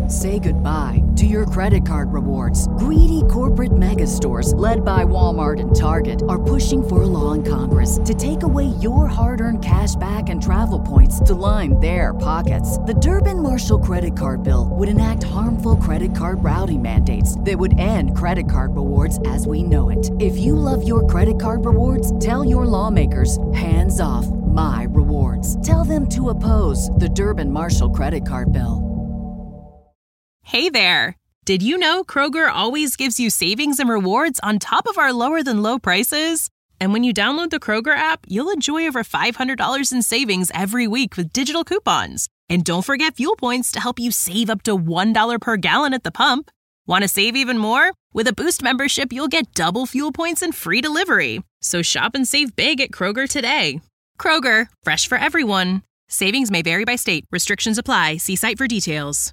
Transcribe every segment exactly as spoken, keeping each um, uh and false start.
Say goodbye to your credit card rewards. Greedy corporate mega stores, led by Walmart and Target, are pushing for a law in Congress to take away your hard-earned cash back and travel points to line their pockets. The Durbin-Marshall credit card bill would enact harmful credit card routing mandates that would end credit card rewards as we know it. If you love your credit card rewards, tell your lawmakers, hands off my rewards. Tell them to oppose the Durbin-Marshall credit card bill. Hey there! Did you know Kroger always gives you savings and rewards on top of our lower than low prices? And when you download the Kroger app, you'll enjoy over five hundred dollars in savings every week with digital coupons. And don't forget fuel points to help you save up to one dollar per gallon at the pump. Want to save even more? With a Boost membership, you'll get double fuel points and free delivery. So shop and save big at Kroger today. Kroger, fresh for everyone. Savings may vary by state. Restrictions apply. See site for details.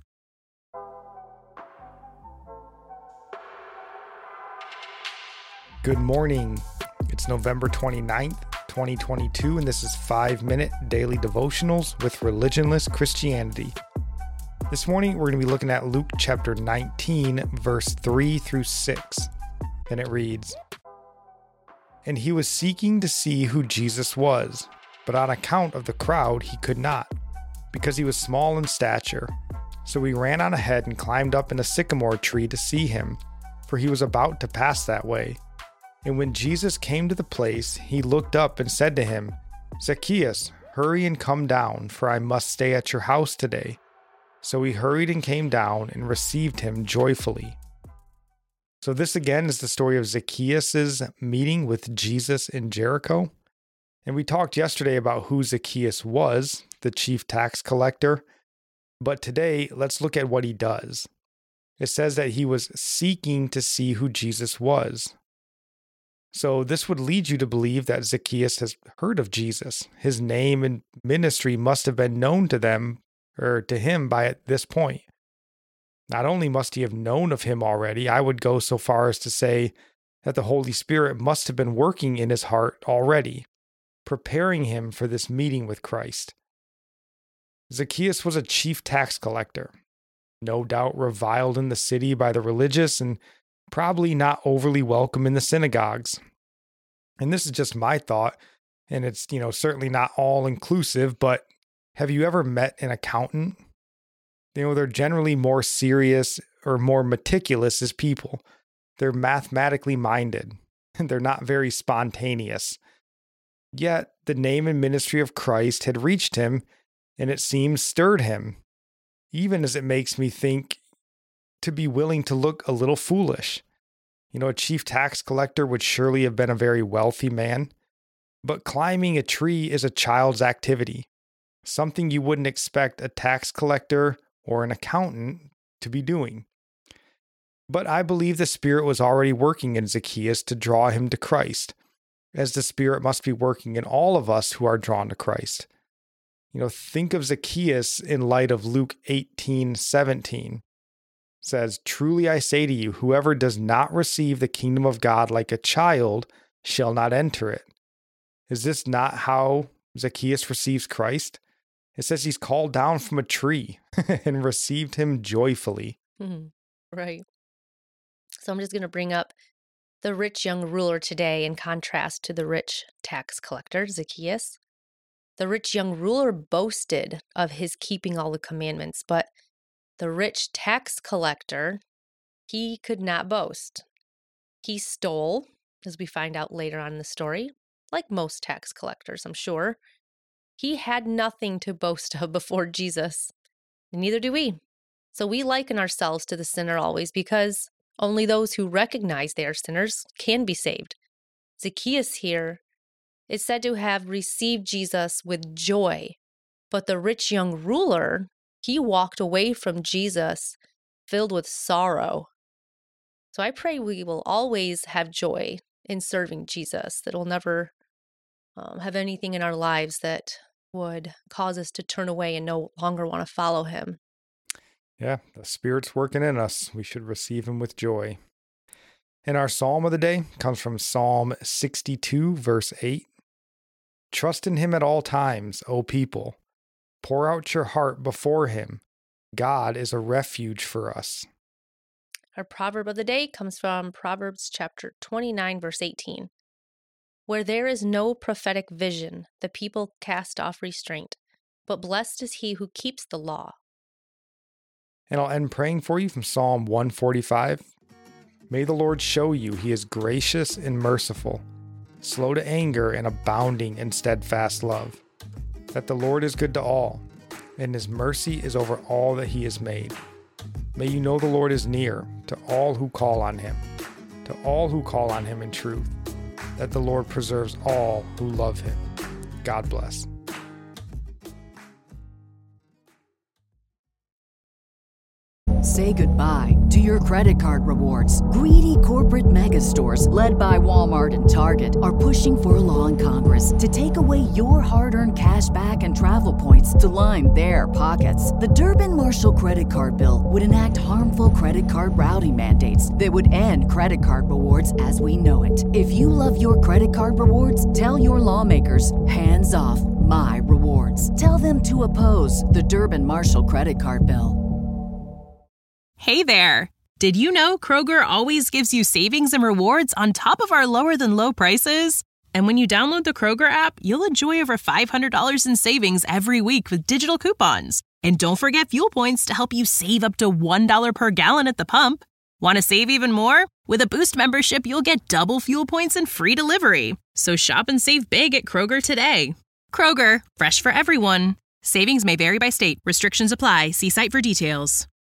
Good morning. It's November twenty-ninth, twenty twenty-two, and this is five minute Daily Devotionals with Religionless Christianity. This morning, we're going to be looking at Luke chapter nineteen, verse three through six. And it reads, "And he was seeking to see who Jesus was, but on account of the crowd he could not, because he was small in stature. So he ran on ahead and climbed up in a sycamore tree to see him, for he was about to pass that way. And when Jesus came to the place, he looked up and said to him, 'Zacchaeus, hurry and come down, for I must stay at your house today.' So he hurried and came down and received him joyfully." So this again is the story of Zacchaeus' meeting with Jesus in Jericho. And we talked yesterday about who Zacchaeus was, the chief tax collector. But today, let's look at what he does. It says that he was seeking to see who Jesus was. So this would lead you to believe that Zacchaeus has heard of Jesus. His name and ministry must have been known to them, or to him by at this point. Not only must he have known of him already, I would go so far as to say that the Holy Spirit must have been working in his heart already, preparing him for this meeting with Christ. Zacchaeus was a chief tax collector, no doubt reviled in the city by the religious and probably not overly welcome in the synagogues. And this is just my thought, and it's, you know, certainly not all inclusive, but have you ever met an accountant? You know, they're generally more serious or more meticulous as people. They're mathematically minded, and they're not very spontaneous. Yet the name and ministry of Christ had reached him, and it seems stirred him, even as it makes me think to be willing to look a little foolish. You know, a chief tax collector would surely have been a very wealthy man, but climbing a tree is a child's activity, something you wouldn't expect a tax collector or an accountant to be doing. But I believe the Spirit was already working in Zacchaeus to draw him to Christ, as the Spirit must be working in all of us who are drawn to Christ. You know, think of Zacchaeus in light of Luke eighteen seventeen. It says, "Truly I say to you, whoever does not receive the kingdom of God like a child shall not enter it." Is this not how Zacchaeus receives Christ? It says he's called down from a tree and received him joyfully. Mhm. Right. So I'm just going to bring up the rich young ruler today in contrast to the rich tax collector, Zacchaeus. The rich young ruler boasted of his keeping all the commandments, but the rich tax collector, he could not boast. He stole, as we find out later on in the story, like most tax collectors, I'm sure. He had nothing to boast of before Jesus, and neither do we. So we liken ourselves to the sinner always, because only those who recognize they are sinners can be saved. Zacchaeus here is said to have received Jesus with joy, but the rich young ruler, he walked away from Jesus filled with sorrow. So I pray we will always have joy in serving Jesus, that we'll never um, have anything in our lives that would cause us to turn away and no longer want to follow him. Yeah, the Spirit's working in us. We should receive him with joy. And our psalm of the day comes from Psalm sixty-two, verse eight. "Trust in him at all times, O people. Pour out your heart before him. God is a refuge for us. Our proverb of the day comes from Proverbs chapter twenty-nine, verse eighteen. Where there is no prophetic vision, the people cast off restraint, but blessed is he who keeps the law. And I'll end praying for you from Psalm one forty-five. May the Lord show you he is gracious and merciful, slow to anger and abounding in steadfast love, that the Lord is good to all, and his mercy is over all that he has made. May you know the Lord is near to all who call on him, to all who call on him in truth, that the Lord preserves all who love him. God bless. Say goodbye to your credit card rewards. Greedy corporate mega stores, led by Walmart and Target, are pushing for a law in Congress to take away your hard-earned cash back and travel points to line their pockets. The Durbin-Marshall credit card bill would enact harmful credit card routing mandates that would end credit card rewards as we know it. If you love your credit card rewards, tell your lawmakers, hands off my rewards. Tell them to oppose the Durbin-Marshall credit card bill. Hey there! Did you know Kroger always gives you savings and rewards on top of our lower-than-low prices? And when you download the Kroger app, you'll enjoy over five hundred dollars in savings every week with digital coupons. And don't forget fuel points to help you save up to one dollar per gallon at the pump. Want to save even more? With a Boost membership, you'll get double fuel points and free delivery. So shop and save big at Kroger today. Kroger, fresh for everyone. Savings may vary by state. Restrictions apply. See site for details.